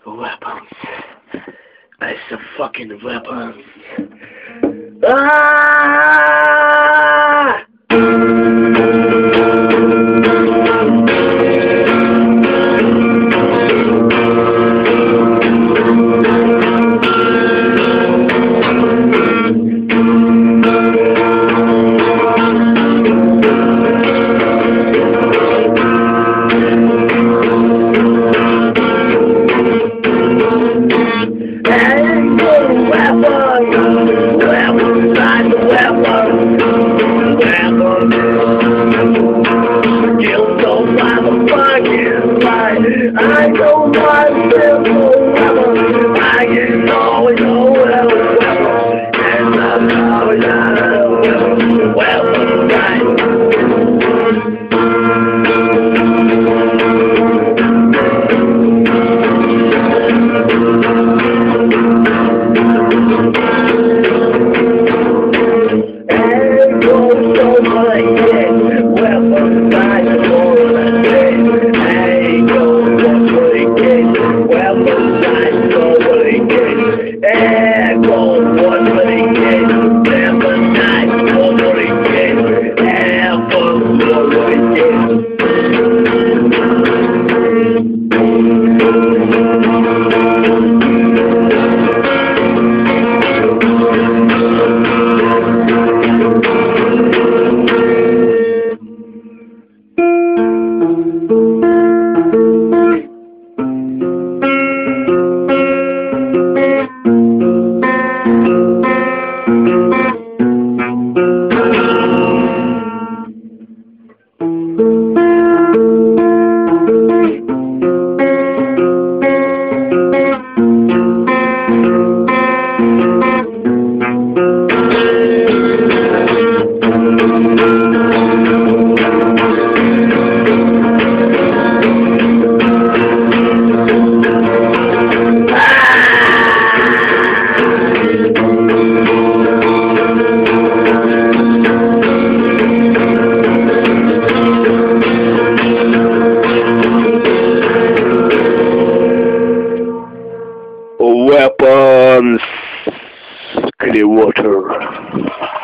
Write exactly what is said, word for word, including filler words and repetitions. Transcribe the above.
Weapons. It's a fucking weapon. Ah! I know my simple weapon. I can always know a weapon. And I'm always out of weapon. Weapon right. And go so much, weapon right for the day. And go weapons died so wicked, echo one wicked, weapons died so wicked, echo one wicked. Weapons, Clearwater.